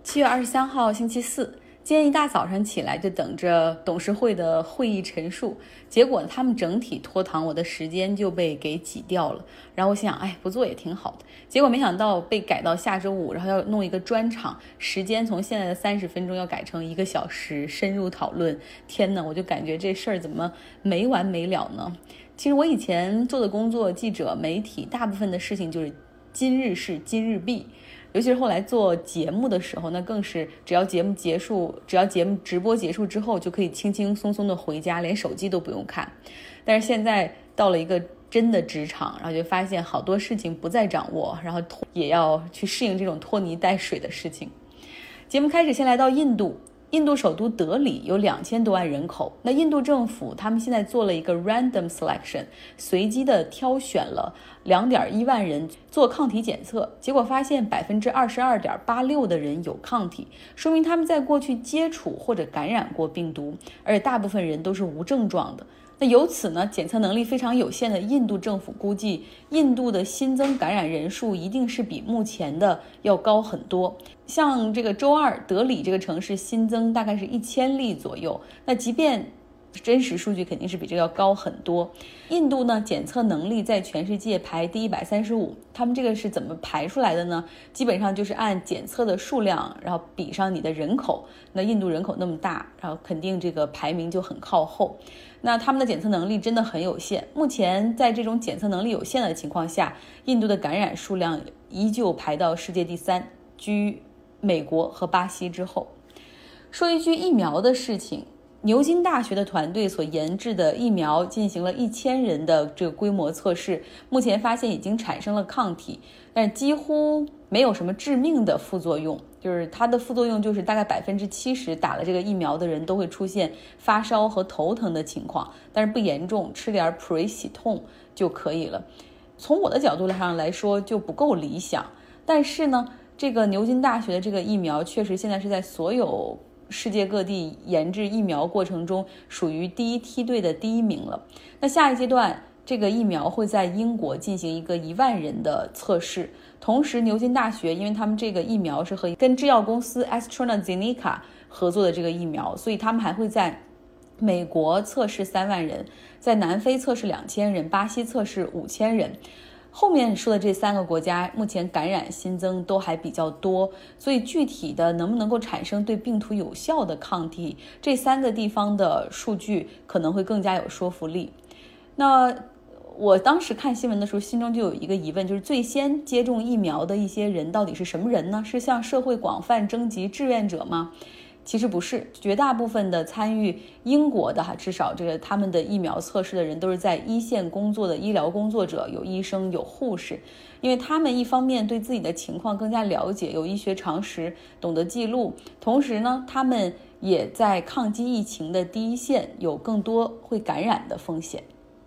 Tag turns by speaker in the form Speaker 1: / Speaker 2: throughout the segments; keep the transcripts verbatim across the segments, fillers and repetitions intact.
Speaker 1: 七月二十三号星期四，今天一大早上起来就等着董事会的会议陈述，结果他们整体拖堂，我的时间就被给挤掉了。然后我想，哎，不做也挺好的。结果没想到被改到下周五，然后要弄一个专场，时间从现在的三十分钟要改成一个小时，深入讨论。天哪，我就感觉这事儿怎么没完没了呢？其实我以前做的工作，记者、媒体，大部分的事情就是今日事今日毕。尤其是后来做节目的时候，那更是只要节目结束，只要节目直播结束之后，就可以轻轻松松的回家，连手机都不用看。但是现在到了一个真的职场，然后就发现好多事情不再掌握，然后也要去适应这种拖泥带水的事情。节目开始，先来到印度。印度首都德里有两千多万人口，那印度政府他们现在做了一个 random selection， 随机的挑选了两点一万人做抗体检测，结果发现百分之二十二点八六的人有抗体，说明他们在过去接触或者感染过病毒，而且大部分人都是无症状的。那由此呢，检测能力非常有限的印度政府估计，印度的新增感染人数一定是比目前的要高很多。像这个周二，德里这个城市新增大概是一千例左右，那即便真实数据肯定是比这个要高很多。印度呢，检测能力在全世界排第一百三十五，他们这个是怎么排出来的呢？基本上就是按检测的数量，然后比上你的人口。那印度人口那么大，然后肯定这个排名就很靠后。那他们的检测能力真的很有限。目前在这种检测能力有限的情况下，印度的感染数量依旧排到世界第三，居美国和巴西之后。说一句疫苗的事情，牛津大学的团队所研制的疫苗进行了一千人的这个规模测试，目前发现已经产生了抗体，但是几乎没有什么致命的副作用，就是它的副作用就是大概百分之七十打了这个疫苗的人都会出现发烧和头疼的情况，但是不严重，吃点普瑞喜痛就可以了。从我的角度上来说就不够理想，但是呢，这个牛津大学的这个疫苗确实现在是在所有世界各地研制疫苗过程中属于第一梯队的第一名了。那下一阶段，这个疫苗会在英国进行一个一万人的测试，同时牛津大学因为他们这个疫苗是和跟制药公司 AstraZeneca 合作的这个疫苗，所以他们还会在美国测试三万人，在南非测试两千人，巴西测试五千人。后面说的这三个国家目前感染新增都还比较多，所以具体的能不能够产生对病毒有效的抗体，这三个地方的数据可能会更加有说服力。那我当时看新闻的时候，心中就有一个疑问，就是最先接种疫苗的一些人到底是什么人呢？是向社会广泛征集志愿者吗？其实不是，绝大部分的参与英国的哈，至少这个他们的疫苗测试的人都是在一线工作的医疗工作者，有医生有护士，因为他们一方面对自己的情况更加了解，有医学常识，懂得记录，同时呢，他们也在抗击疫情的第一线，有更多会感染的风险。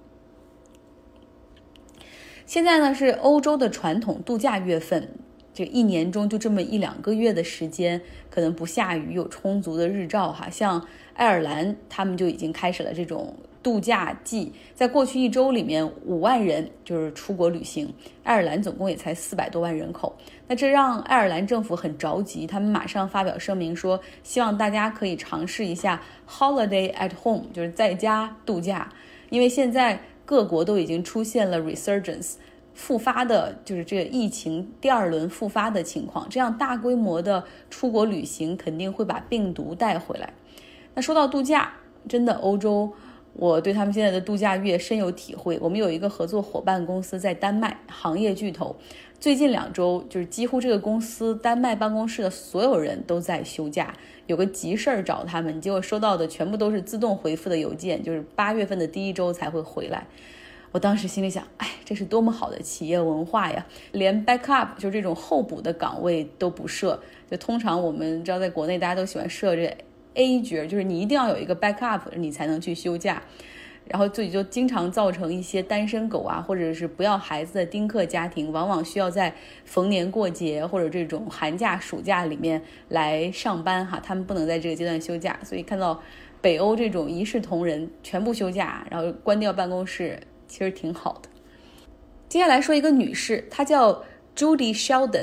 Speaker 1: 现在呢是欧洲的传统度假月份，这一年中就这么一两个月的时间，可能不下雨，有充足的日照哈。像爱尔兰他们就已经开始了这种度假季，在过去一周里面五万人就是出国旅行，爱尔兰总共也才四百多万人口，那这让爱尔兰政府很着急，他们马上发表声明说，希望大家可以尝试一下 holiday at home， 就是在家度假，因为现在各国都已经出现了 resurgence，复发的就是这个疫情第二轮复发的情况，这样大规模的出国旅行肯定会把病毒带回来。那说到度假，真的欧洲我对他们现在的度假月深有体会。我们有一个合作伙伴公司在丹麦，行业巨头，最近两周就是几乎这个公司丹麦办公室的所有人都在休假，有个急事儿找他们，结果收到的全部都是自动回复的邮件，就是八月份的第一周才会回来。我当时心里想，哎，这是多么好的企业文化呀，连 backup 就这种候补的岗位都不设。就通常我们知道在国内大家都喜欢设这 A 角，就是你一定要有一个 backup 你才能去休假，然后所以就经常造成一些单身狗啊，或者是不要孩子的丁克家庭，往往需要在逢年过节或者这种寒假暑假里面来上班哈，他们不能在这个阶段休假。所以看到北欧这种一视同仁，全部休假，然后关掉办公室，其实挺好的。接下来说一个女士，她叫 Judy Sheldon，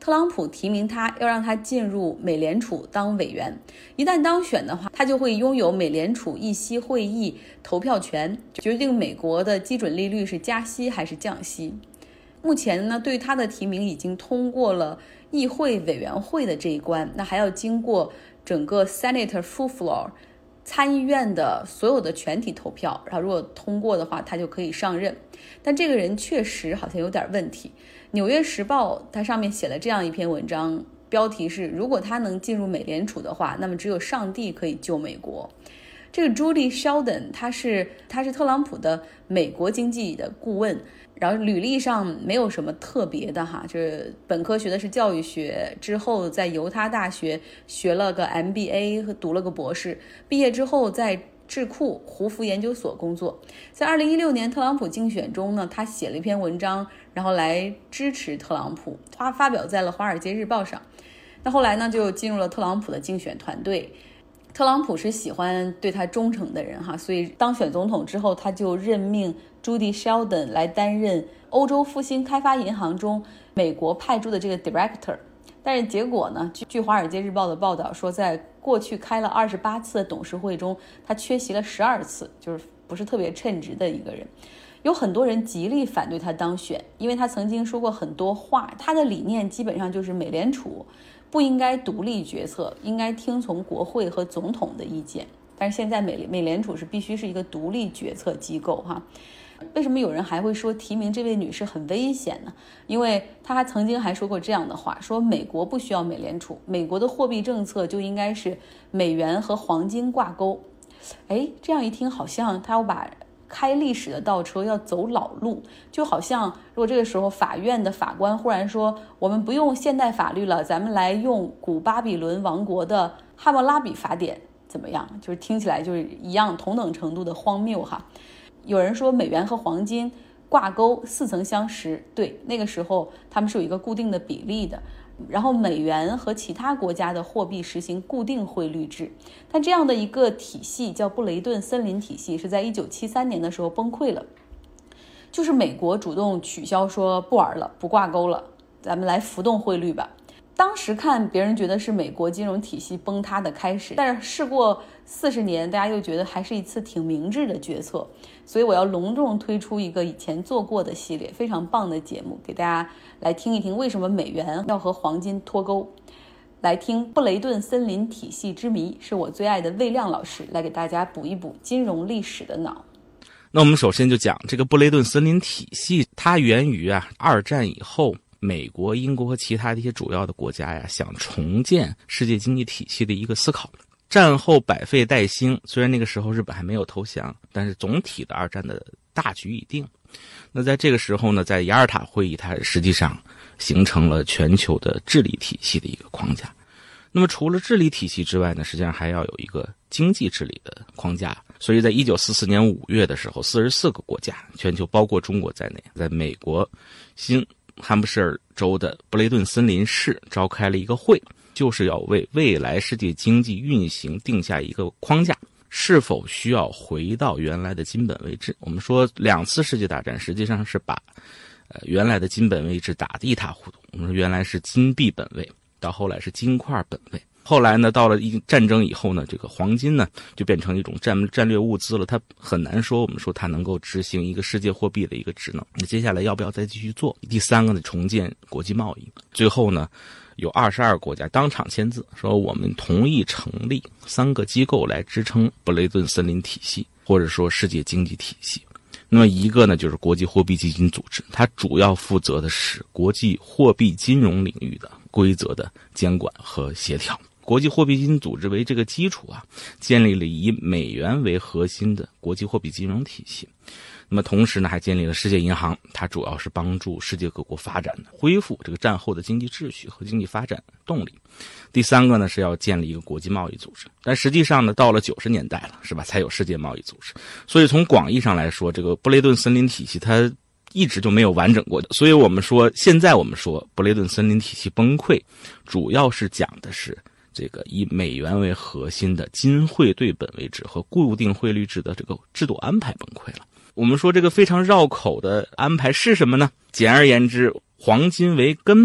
Speaker 1: 特朗普提名他，要让他进入美联储当委员。一旦当选的话，他就会拥有美联储议息会议投票权，决定美国的基准利率是加息还是降息。目前呢，对他的提名已经通过了议会委员会的这一关，那还要经过整个 Senate full floor 参议院的所有的全体投票，然后如果通过的话，他就可以上任。但这个人确实好像有点问题。纽约时报它上面写了这样一篇文章，标题是如果他能进入美联储的话，那么只有上帝可以救美国。这个 Julie Sheldon 他是他是特朗普的美国经济的顾问，然后履历上没有什么特别的哈，就是本科学的是教育学，之后在犹他大学学了个 M B A 和读了个博士，毕业之后在智库胡佛研究所工作。在二零一六年特朗普竞选中呢，他写了一篇文章，然后来支持特朗普，他发表在了华尔街日报上。那后来呢，就进入了特朗普的竞选团队。特朗普是喜欢对他忠诚的人哈，所以当选总统之后，他就任命 Judy Sheldon 来担任欧洲复兴开发银行中美国派驻的这个 director。但是结果呢，据华尔街日报的报道说，在过去开了二十八次的董事会中，他缺席了十二次，就是不是特别称职的一个人。有很多人极力反对他当选，因为他曾经说过很多话，他的理念基本上就是美联储不应该独立决策，应该听从国会和总统的意见。但是现在美美联储是必须是一个独立决策机构哈。为什么有人还会说提名这位女士很危险呢？因为她曾经还说过这样的话，说美国不需要美联储，美国的货币政策就应该是美元和黄金挂钩。哎，这样一听好像她要把开历史的倒车要走老路，就好像如果这个时候法院的法官忽然说我们不用现代法律了，咱们来用古巴比伦王国的汉谟拉比法典怎么样，就是听起来就是一样同等程度的荒谬哈。有人说美元和黄金挂钩似曾相识，对，那个时候他们是有一个固定的比例的，然后美元和其他国家的货币实行固定汇率制。但这样的一个体系叫布雷顿森林体系，是在一九七三年的时候崩溃了，就是美国主动取消，说不玩了，不挂钩了，咱们来浮动汇率吧。当时看别人觉得是美国金融体系崩塌的开始，但是事过四十年，大家又觉得还是一次挺明智的决策。所以我要隆重推出一个以前做过的系列，非常棒的节目，给大家来听一听为什么美元要和黄金脱钩。来听布雷顿森林体系之谜，是我最爱的魏亮老师来给大家补一补金融历史的脑。
Speaker 2: 那我们首先就讲这个布雷顿森林体系，它源于啊二战以后美国、英国和其他的一些主要的国家呀，想重建世界经济体系的一个思考。战后百废待兴，虽然那个时候日本还没有投降，但是总体的二战的大局已定。那在这个时候呢，在雅尔塔会议，它实际上形成了全球的治理体系的一个框架。那么除了治理体系之外呢，实际上还要有一个经济治理的框架。所以在一九四四年五月的时候，四十四个国家，全球包括中国在内，在美国新汉布什尔州的布雷顿森林市召开了一个会，就是要为未来世界经济运行定下一个框架，是否需要回到原来的金本位制。我们说两次世界大战实际上是把呃原来的金本位制打得一塌糊涂。我们说原来是金币本位，到后来是金块本位，后来呢到了一战争以后呢，这个黄金呢就变成一种战战略物资了，它很难说我们说它能够执行一个世界货币的一个职能。那接下来要不要再继续做？第三个呢，重建国际贸易。最后呢有二十二国家当场签字，说我们同意成立三个机构来支撑布雷顿森林体系，或者说世界经济体系。那么一个呢就是国际货币基金组织，它主要负责的是国际货币金融领域的规则的监管和协调。国际货币基金组织为这个基础啊，建立了以美元为核心的国际货币金融体系。那么同时呢，还建立了世界银行，它主要是帮助世界各国发展的，恢复这个战后的经济秩序和经济发展动力。第三个呢是要建立一个国际贸易组织，但实际上呢，到了九十年代了，是吧，才有世界贸易组织。所以从广义上来说，这个布雷顿森林体系它一直就没有完整过。所以我们说，现在我们说布雷顿森林体系崩溃，主要是讲的是这个以美元为核心的金汇兑本位制和固定汇率制的这个制度安排崩溃了。我们说这个非常绕口的安排是什么呢？简而言之，黄金为根本，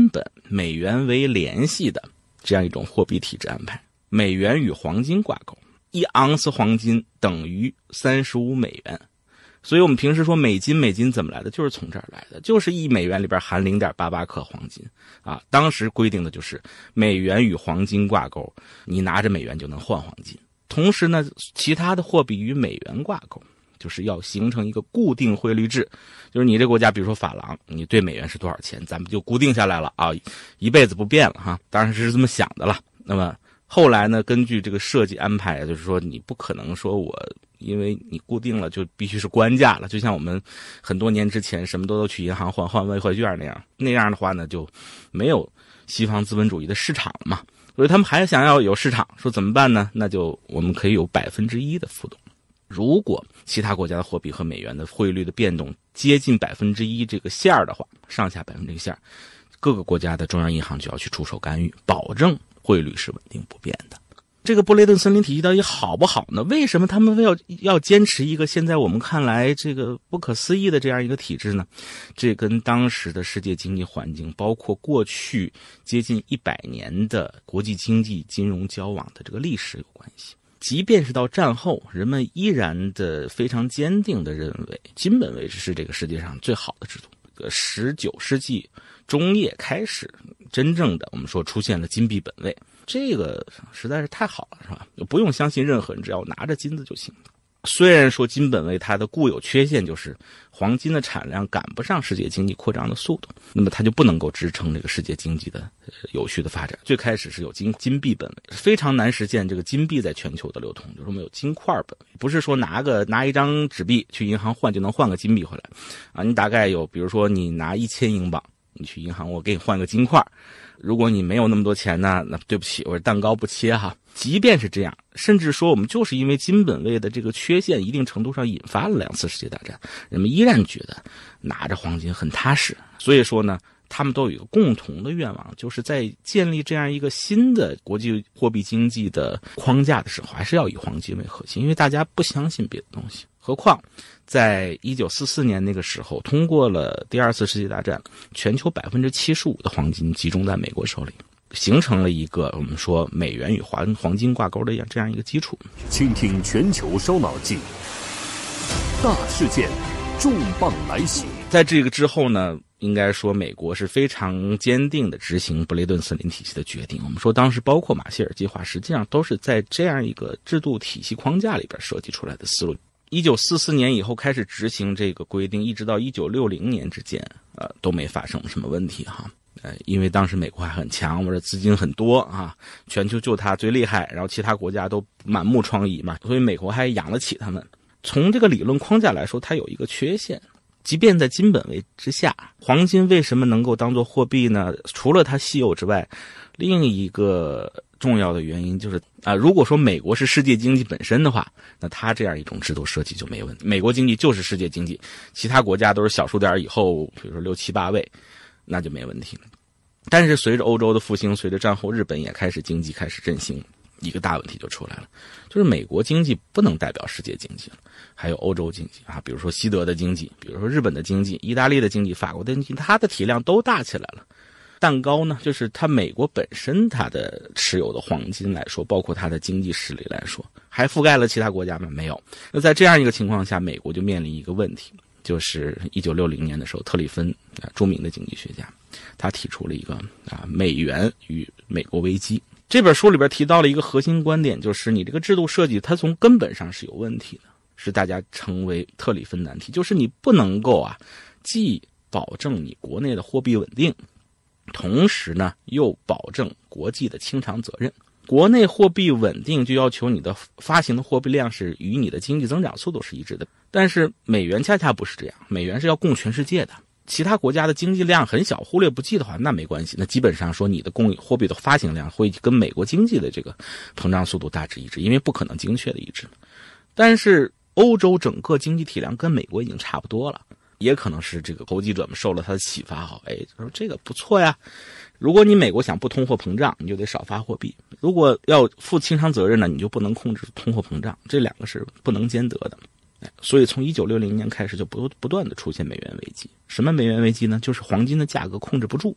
Speaker 2: 美元为联系的这样一种货币体制安排，美元与黄金挂钩，一盎司黄金等于三十五美元。所以我们平时说美金美金怎么来的，就是从这儿来的，就是一美元里边含 零点八八 克黄金啊。当时规定的就是美元与黄金挂钩，你拿着美元就能换黄金。同时呢，其他的货币与美元挂钩，就是要形成一个固定汇率制，就是你这国家比如说法郎，你对美元是多少钱，咱们就固定下来了啊，一辈子不变了哈。当然是这么想的了。那么后来呢，根据这个设计安排，就是说你不可能说我因为你固定了就必须是官价了，就像我们很多年之前什么都都去银行换换外汇券那样，那样的话呢就没有西方资本主义的市场了嘛。所以他们还想要有市场，说怎么办呢？那就我们可以有百分之一的浮动。如果其他国家的货币和美元的汇率的变动接近百分之一这个线儿的话，上下百分之一线，各个国家的中央银行就要去出手干预，保证汇率是稳定不变的。这个布雷顿森林体系到底好不好呢？为什么他们要要坚持一个现在我们看来这个不可思议的这样一个体制呢？这跟当时的世界经济环境，包括过去接近一百年的国际经济金融交往的这个历史有关系。即便是到战后，人们依然的非常坚定的认为金本位是这个世界上最好的制度。十九世纪中叶开始，真正的我们说出现了金币本位，这个实在是太好了，是吧？不用相信任何人，只要拿着金子就行。虽然说金本位它的固有缺陷就是黄金的产量赶不上世界经济扩张的速度，那么它就不能够支撑这个世界经济的有序的发展。最开始是有金金币本位，非常难实现这个金币在全球的流通，就是我们有金块本位，不是说拿个拿一张纸币去银行换就能换个金币回来啊。你大概有比如说你拿一千英镑，你去银行我给你换个金块，如果你没有那么多钱呢，那对不起，我是蛋糕不切哈。即便是这样，甚至说我们就是因为金本位的这个缺陷，一定程度上引发了两次世界大战，人们依然觉得拿着黄金很踏实。所以说呢，他们都有一个共同的愿望，就是在建立这样一个新的国际货币经济的框架的时候，还是要以黄金为核心，因为大家不相信别的东西。何况在一九四四年那个时候，通过了第二次世界大战，全球百分之七十五的黄金集中在美国手里，形成了一个我们说美元与黄黄金挂钩的这样一个基础。
Speaker 3: 倾听全球烧脑记，大事件重磅来袭。
Speaker 2: 在这个之后呢，应该说美国是非常坚定的执行布雷顿森林体系的决定。我们说当时包括马歇尔计划，实际上都是在这样一个制度体系框架里边设计出来的思路。一九四四年以后开始执行这个规定，一直到一九六零年之间，呃，都没发生什么问题哈。呃，因为当时美国还很强，或者资金很多啊，全球就它最厉害，然后其他国家都满目疮痍嘛，所以美国还养得起他们。从这个理论框架来说，它有一个缺陷，即便在金本位之下，黄金为什么能够当作货币呢？除了它稀有之外，另一个重要的原因就是啊、呃，如果说美国是世界经济本身的话，那它这样一种制度设计就没问题。美国经济就是世界经济，其他国家都是小数点以后，比如说六七八位，那就没问题了。但是随着欧洲的复兴，随着战后日本也开始经济开始振兴，一个大问题就出来了，就是美国经济不能代表世界经济了，还有欧洲经济啊，比如说西德的经济，比如说日本的经济，意大利的经济，法国的经济，它的体量都大起来了。蛋糕呢，就是它美国本身它的持有的黄金来说，包括它的经济实力来说，还覆盖了其他国家吗？没有。那在这样一个情况下，美国就面临一个问题，就是一九六零年的时候，特里芬啊，著名的经济学家，他提出了一个啊美元与美国危机。这本书里边提到了一个核心观点，就是你这个制度设计它从根本上是有问题的，是大家称为特里芬难题，就是你不能够啊既保证你国内的货币稳定，同时呢又保证国际的清偿责任。国内货币稳定就要求你的发行的货币量是与你的经济增长速度是一致的，但是美元恰恰不是这样，美元是要供全世界的。其他国家的经济量很小，忽略不计的话，那没关系，那基本上说你的供货币的发行量会跟美国经济的这个膨胀速度大致一致，因为不可能精确的一致。但是欧洲整个经济体量跟美国已经差不多了，也可能是这个投机者们受了他的启发，好，哎，说这个不错呀。如果你美国想不通货膨胀，你就得少发货币；如果要负清偿责任呢，你就不能控制通货膨胀，这两个是不能兼得的。所以从一九六零年开始就不不断的出现美元危机。什么美元危机呢？就是黄金的价格控制不住。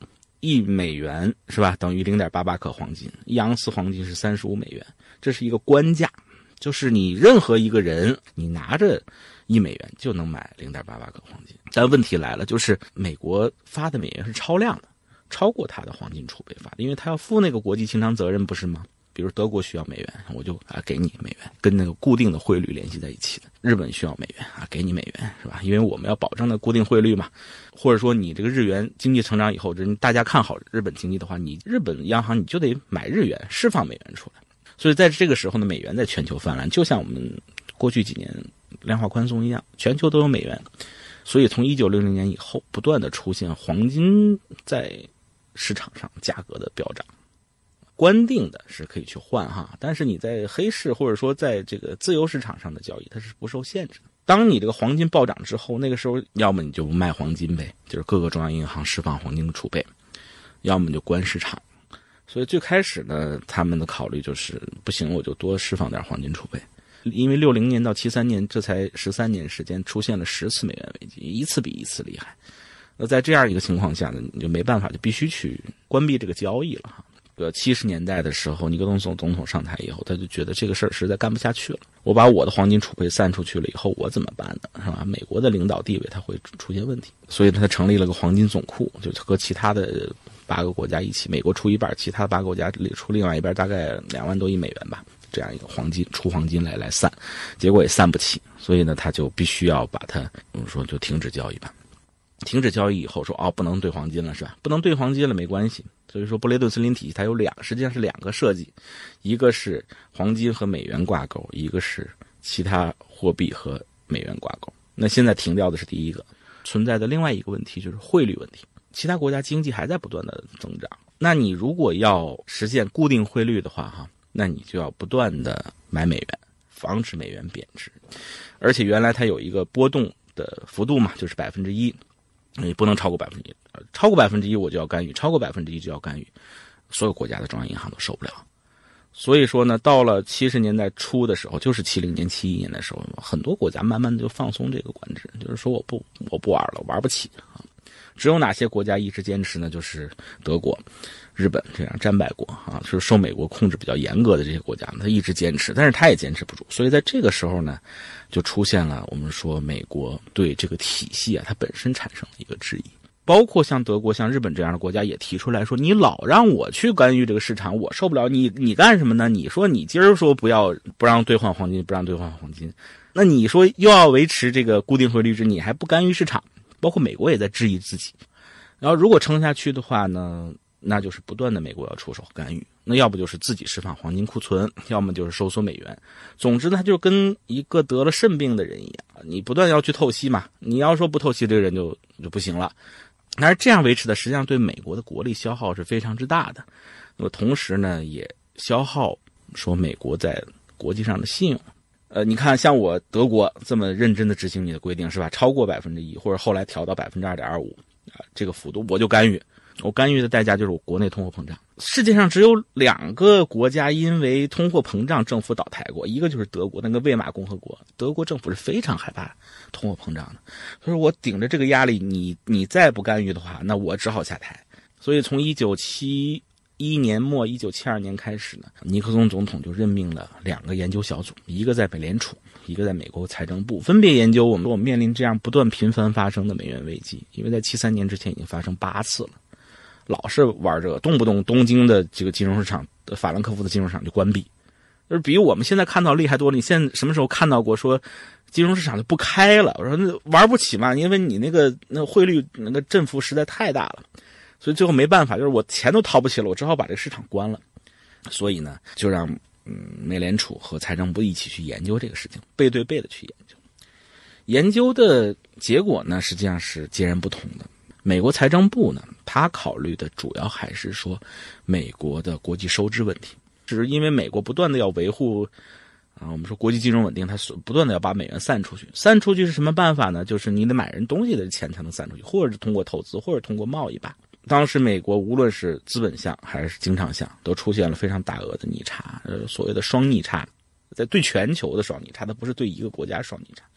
Speaker 2: 一美元是吧，等于 零点八八 克黄金，一盎司黄金是三十五美元，这是一个官价，就是你任何一个人你拿着一美元就能买 零点八八 克黄金。但问题来了，就是美国发的美元是超量的，超过它的黄金储备发的，因为它要负那个国际清偿责任，不是吗？比如德国需要美元，我就啊给你美元，跟那个固定的汇率联系在一起的。日本需要美元啊，给你美元，是吧？因为我们要保证那固定汇率嘛。或者说你这个日元经济成长以后，人大家看好日本经济的话，你日本央行你就得买日元，释放美元出来。所以在这个时候呢，美元在全球泛滥，就像我们过去几年量化宽松一样，全球都有美元。所以从一九六零年以后，不断的出现黄金在市场上价格的飙涨。官定的是可以去换哈，但是你在黑市或者说在这个自由市场上的交易，它是不受限制的。当你这个黄金暴涨之后，那个时候要么你就卖黄金呗，就是各个中央银行释放黄金的储备，要么就关市场。所以最开始呢，他们的考虑就是不行，我就多释放点黄金储备。因为六零年到七三年这才十三年时间，出现了十次美元危机，一次比一次厉害。那在这样一个情况下呢，你就没办法，就必须去关闭这个交易了哈。呃，七十年代的时候，尼克松总统上台以后，他就觉得这个事儿实在干不下去了。我把我的黄金储备散出去了以后，我怎么办呢？是吧？美国的领导地位它会出现问题，所以他成立了个黄金总库，就和其他的八个国家一起，美国出一半，其他八个国家出另外一半，大概两万多亿美元吧，这样一个黄金出黄金来来散，结果也散不起，所以呢，他就必须要把它，我们说就停止交易吧。停止交易以后说哦，不能兑黄金了是吧？不能兑黄金了没关系。所以说布雷顿森林体系它有两，实际上是两个设计，一个是黄金和美元挂钩，一个是其他货币和美元挂钩。那现在停掉的是第一个，存在的另外一个问题就是汇率问题。其他国家经济还在不断的增长，那你如果要实现固定汇率的话哈，那你就要不断的买美元，防止美元贬值。而且原来它有一个波动的幅度嘛，就是百分之一。你不能超过百分之一，超过百分之一我就要干预，超过百分之一就要干预，所有国家的中央银行都受不了。所以说呢，到了七十年代初的时候，就是七零年、七一年的时候，很多国家慢慢的就放松这个管制，就是说我不我不玩了，玩不起啊。只有哪些国家一直坚持呢？就是德国、日本这样战败国啊，就是受美国控制比较严格的这些国家，他一直坚持，但是他也坚持不住。所以在这个时候呢，就出现了我们说美国对这个体系啊，它本身产生了一个质疑。包括像德国、像日本这样的国家也提出来说，你老让我去干预这个市场，我受不了。你你干什么呢？你说你今儿说不要不让兑换黄金，不让兑换黄金，那你说又要维持这个固定汇率制，你还不干预市场？包括美国也在质疑自己。然后如果撑下去的话呢，那就是不断的美国要出手干预，那要不就是自己释放黄金库存，要么就是收缩美元。总之它就跟一个得了肾病的人一样，你不断要去透析嘛，你要说不透析这个人就就不行了。但是这样维持的实际上对美国的国力消耗是非常之大的，那么同时呢也消耗说美国在国际上的信用。呃，你看，像我德国这么认真的执行你的规定是吧？超过百分之一，或者后来调到百分之二点二五啊，这个幅度我就干预。我干预的代价就是我国内通货膨胀。世界上只有两个国家因为通货膨胀政府倒台过，一个就是德国那个魏玛共和国，德国政府是非常害怕通货膨胀的，所以我顶着这个压力，你你再不干预的话，那我只好下台。所以从一九七一年末一九七二年开始呢，尼克松总统就任命了两个研究小组，一个在美联储，一个在美国财政部，分别研究我们我们面临这样不断频繁发生的美元危机。因为在七三年之前已经发生八次了，老是玩这个，动不动东京的这个金融市场的法兰克福的金融市场就关闭，就是比我们现在看到厉害多了。你现在什么时候看到过说金融市场就不开了？我说那玩不起嘛，因为你那个那汇率那个振幅实在太大了。所以最后没办法，就是我钱都掏不起了，我只好把这个市场关了。所以呢，就让嗯美联储和财政部一起去研究这个事情，背对背的去研究。研究的结果呢，实际上是截然不同的。美国财政部呢，他考虑的主要还是说美国的国际收支问题，只是因为美国不断的要维护啊，我们说国际金融稳定，它不断的要把美元散出去。散出去是什么办法呢？就是你得买人东西的钱才能散出去，或者是通过投资，或者通过贸易吧。当时美国无论是资本项还是经常项都出现了非常大额的逆差，呃，所谓的双逆差，在对全球的双逆差，它不是对一个国家双逆差。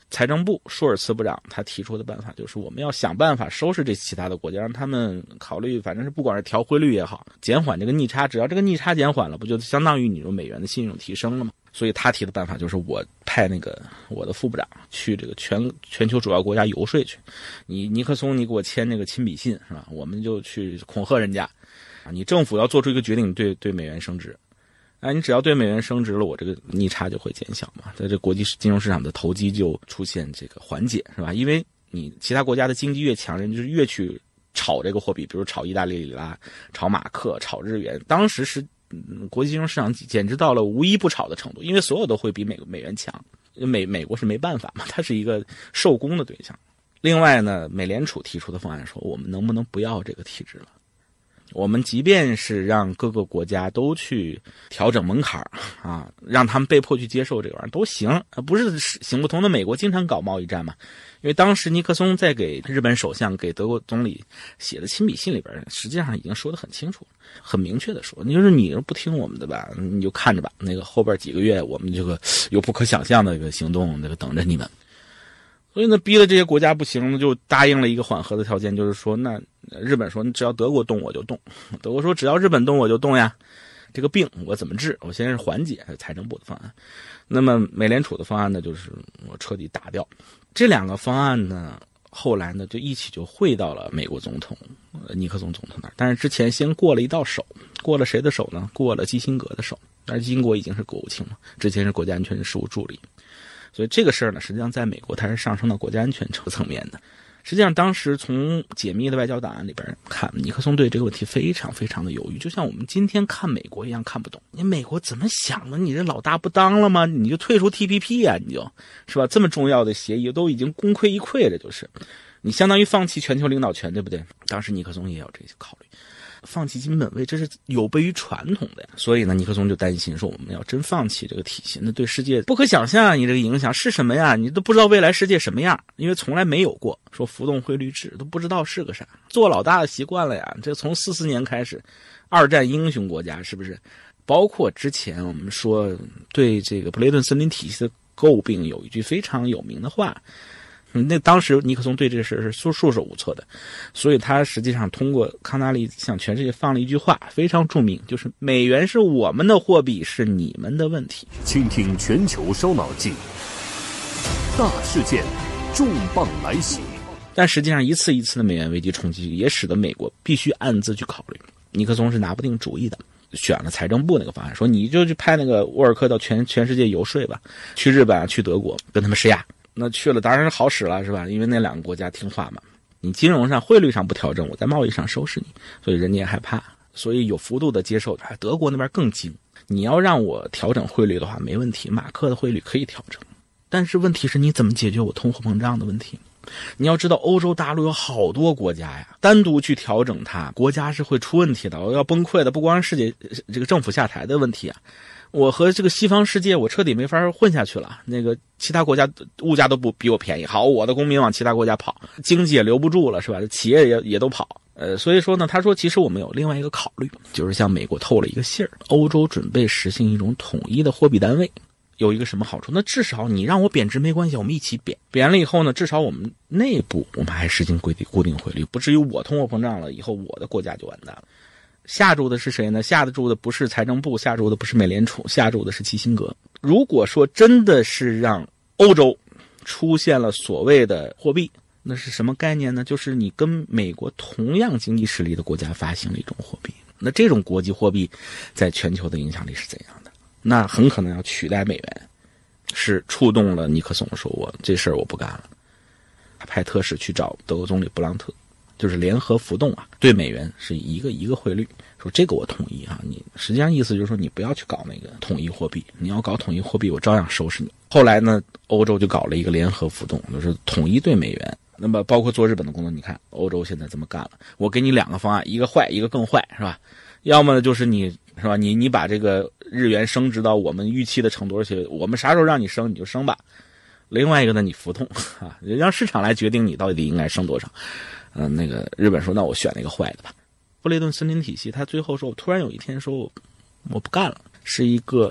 Speaker 2: 财政部舒尔茨部长他提出的办法就是我们要想办法收拾这其他的国家，让他们考虑，反正是不管是调汇率也好，减缓这个逆差，只要这个逆差减缓了，不就相当于你说美元的信用提升了吗？所以他提的办法就是我派那个我的副部长去这个全全球主要国家游说去，你尼克松你给我签那个亲笔信是吧？我们就去恐吓人家啊，你政府要做出一个决定，对对美元升值。啊，你只要对美元升值了，我这个逆差就会减小嘛，在这国际金融市场的投机就出现这个缓解，是吧？因为你其他国家的经济越强，人就是越去炒这个货币，比如炒意大利里拉、炒马克、炒日元。当时是、嗯、国际金融市场简直到了无一不炒的程度，因为所有都会比美美元强，美美国是没办法嘛，它是一个受攻的对象。另外呢，美联储提出的方案说，我们能不能不要这个体制了？我们即便是让各个国家都去调整门槛啊，让他们被迫去接受这个玩意儿都行，不是行不通的。美国经常搞贸易战嘛，因为当时尼克松在给日本首相、给德国总理写的亲笔信里边，实际上已经说得很清楚、很明确的说，你就是你不听我们的吧，你就看着吧，那个后边几个月我们这个有不可想象的一个行动，那个等着你们。所以呢，逼了这些国家不行，就答应了一个缓和的条件，就是说，那日本说，只要德国动我就动，德国说只要日本动我就动呀，这个病我怎么治？我先是缓解，财政部的方案。那么美联储的方案呢，就是我彻底打掉。这两个方案呢，后来呢就一起就汇到了美国总统尼克松总统那儿，但是之前先过了一道手，过了谁的手呢？过了基辛格的手。但是基辛格已经是国务卿了，之前是国家安全事务助理。所以这个事儿呢，实际上在美国它是上升到国家安全层面的。实际上当时从解密的外交档案里边看，尼克松对这个问题非常非常的犹豫，就像我们今天看美国一样看不懂。你美国怎么想的？你这老大不当了吗？你就退出 T P P 啊，你就是吧？这么重要的协议都已经功亏一篑了，就是你相当于放弃全球领导权，对不对？当时尼克松也有这些考虑。放弃金本位，这是有悖于传统的呀。所以呢，尼克松就担心说，我们要真放弃这个体系，那对世界不可想象，你这个影响是什么呀？你都不知道未来世界什么样，因为从来没有过说浮动汇率制，都不知道是个啥。做老大的习惯了呀，这从四四年开始，二战英雄国家是不是？包括之前我们说对这个布雷顿森林体系的诟病，有一句非常有名的话。那当时尼克松对这个事是束束手无策的，所以他实际上通过康纳利向全世界放了一句话，非常著名，就是美元是我们的货币，是你们的问题。
Speaker 3: 倾听全球烧脑记，大事件，重磅来袭。
Speaker 2: 但实际上一次一次的美元危机冲击，也使得美国必须暗自去考虑。尼克松是拿不定主意的，选了财政部那个方案，说你就去派那个沃尔克到全全世界游说吧，去日本、去德国跟他们施压。那去了当然是好使了，是吧？因为那两个国家听话嘛，你金融上汇率上不调整，我在贸易上收拾你，所以人家也害怕，所以有幅度的接受。德国那边更精，你要让我调整汇率的话没问题，马克的汇率可以调整，但是问题是你怎么解决我通货膨胀的问题？你要知道欧洲大陆有好多国家呀，单独去调整它，国家是会出问题的，要崩溃的，不光是世界这个政府下台的问题啊。我和这个西方世界我彻底没法混下去了，那个其他国家物价都不比我便宜，好，我的公民往其他国家跑，经济也留不住了，是吧？企业也也都跑。呃，所以说呢，他说其实我们有另外一个考虑，就是向美国透了一个信儿，欧洲准备实行一种统一的货币单位。有一个什么好处？那至少你让我贬值没关系，我们一起贬，贬了以后呢，至少我们内部我们还实行规定固定汇率，不至于我通货膨胀了以后我的国家就完蛋了。下注的是谁呢？下得注的不是财政部，下注的不是美联储，下注的是基辛格。如果说真的是让欧洲出现了所谓的货币，那是什么概念呢？就是你跟美国同样经济实力的国家发行了一种货币，那这种国际货币在全球的影响力是怎样的？那很可能要取代美元，是触动了尼克松，说我这事儿我不干了。他派特使去找德国总理布朗特，就是联合浮动啊，对美元是一个一个汇率，说这个我同意啊，你实际上意思就是说你不要去搞那个统一货币，你要搞统一货币我照样收拾你。后来呢，欧洲就搞了一个联合浮动，就是统一对美元。那么包括做日本的工作，你看欧洲现在这么干了，我给你两个方案，一个坏一个更坏，是吧？要么呢就是你是吧，你你把这个日元升值到我们预期的程度，而且我们啥时候让你升你就升吧。另外一个呢，你浮动啊，让市场来决定你到底应该升多少。嗯、呃，那个日本说，那我选那个坏的吧。布雷顿森林体系，他最后说，我突然有一天说我我不干了，是一个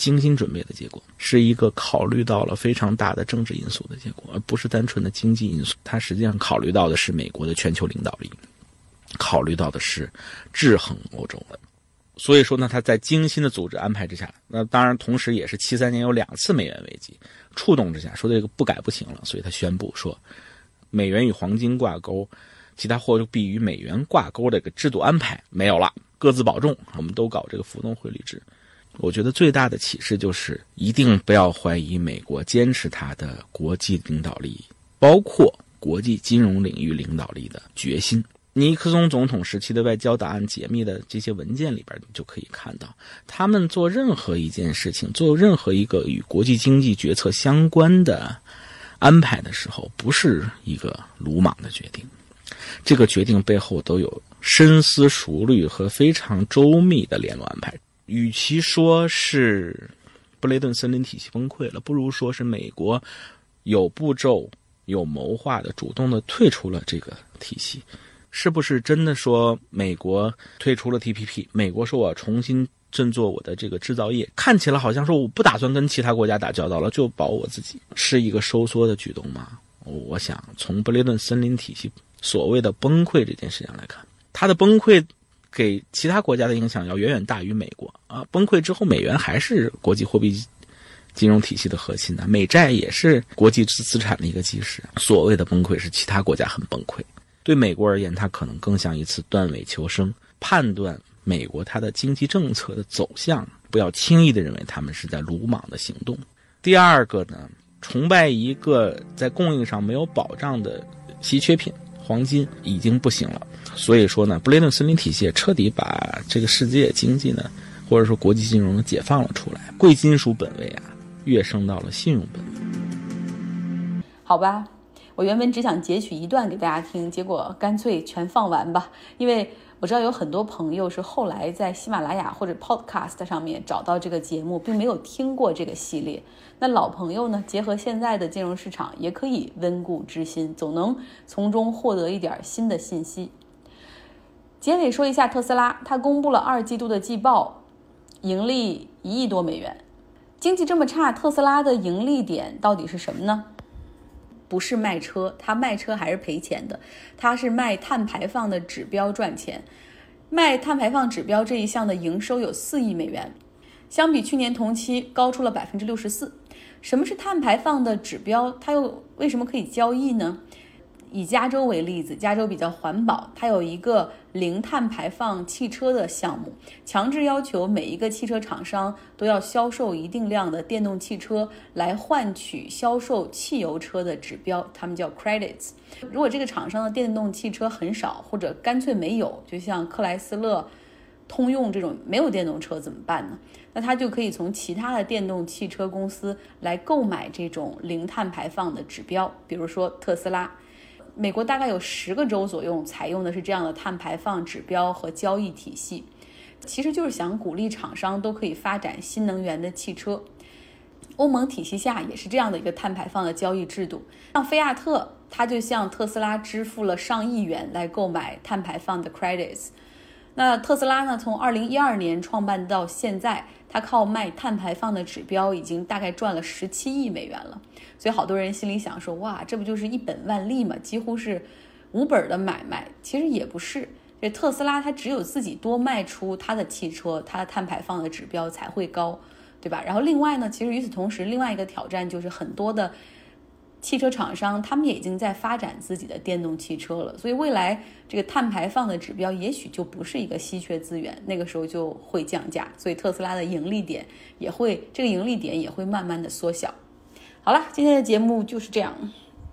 Speaker 2: 精心准备的结果，是一个考虑到了非常大的政治因素的结果，而不是单纯的经济因素。它实际上考虑到的是美国的全球领导力，考虑到的是制衡欧洲的。所以说呢，他在精心的组织安排之下，那当然同时也是七三年有两次美元危机触动之下，说这个不改不行了，所以他宣布说美元与黄金挂钩，其他货币与美元挂钩这个制度安排没有了，各自保重，我们都搞这个浮动汇率制。我觉得最大的启示就是一定不要怀疑美国坚持它的国际领导力，包括国际金融领域领导力的决心。尼克松总统时期的外交档案解密的这些文件里边，你就可以看到，他们做任何一件事情，做任何一个与国际经济决策相关的安排的时候，不是一个鲁莽的决定，这个决定背后都有深思熟虑和非常周密的联络安排。与其说是布雷顿森林体系崩溃了，不如说是美国有步骤有谋划的主动的退出了这个体系。是不是真的说美国退出了 T P P， 美国说我要重新振作我的这个制造业，看起来好像说我不打算跟其他国家打交道了，就保我自己，是一个收缩的举动吗？我想从布雷顿森林体系所谓的崩溃这件事情来看，它的崩溃给其他国家的影响要远远大于美国啊！崩溃之后，美元还是国际货币金融体系的核心呢、啊，美债也是国际资产的一个基石。所谓的崩溃是其他国家很崩溃，对美国而言，它可能更像一次断尾求生，判断美国它的经济政策的走向，不要轻易的认为他们是在鲁莽的行动。第二个呢，崇拜一个在供应上没有保障的稀缺品，黄金已经不行了。所以说呢，布雷顿森林体系也彻底把这个世界经济呢，或者说国际金融解放了出来，贵金属本位啊跃升到了信用本位。
Speaker 1: 好吧，我原本只想截取一段给大家听，结果干脆全放完吧，因为我知道有很多朋友是后来在喜马拉雅或者 podcast 上面找到这个节目，并没有听过这个系列。那老朋友呢，结合现在的金融市场，也可以温故知新，总能从中获得一点新的信息。结尾说一下特斯拉，它公布了二季度的季报，盈利一亿多美元。经济这么差，特斯拉的盈利点到底是什么呢？不是卖车，它卖车还是赔钱的，它是卖碳排放的指标赚钱。卖碳排放指标这一项的营收有四亿美元，相比去年同期高出了 百分之六十四。 什么是碳排放的指标？它又为什么可以交易呢？以加州为例子，加州比较环保，它有一个零碳排放汽车的项目，强制要求每一个汽车厂商都要销售一定量的电动汽车来换取销售汽油车的指标，他们叫 credits。 如果这个厂商的电动汽车很少，或者干脆没有，就像克莱斯勒、通用这种没有电动车怎么办呢？那他就可以从其他的电动汽车公司来购买这种零碳排放的指标，比如说特斯拉。美国大概有十个州左右采用的是这样的碳排放指标和交易体系，其实就是想鼓励厂商都可以发展新能源的汽车。欧盟体系下也是这样的一个碳排放的交易制度，像菲亚特，它就向特斯拉支付了上亿元来购买碳排放的 credits。 那特斯拉呢，从二零一二年创办到现在，它靠卖碳排放的指标已经大概赚了十七亿美元了。所以好多人心里想说，哇，这不就是一本万利吗？几乎是无本的买卖。其实也不是，这特斯拉它只有自己多卖出它的汽车，它的碳排放的指标才会高，对吧？然后另外呢，其实与此同时，另外一个挑战就是很多的汽车厂商他们也已经在发展自己的电动汽车了，所以未来这个碳排放的指标也许就不是一个稀缺资源，那个时候就会降价，所以特斯拉的盈利点也会这个盈利点也会慢慢的缩小。好了，今天的节目就是这样。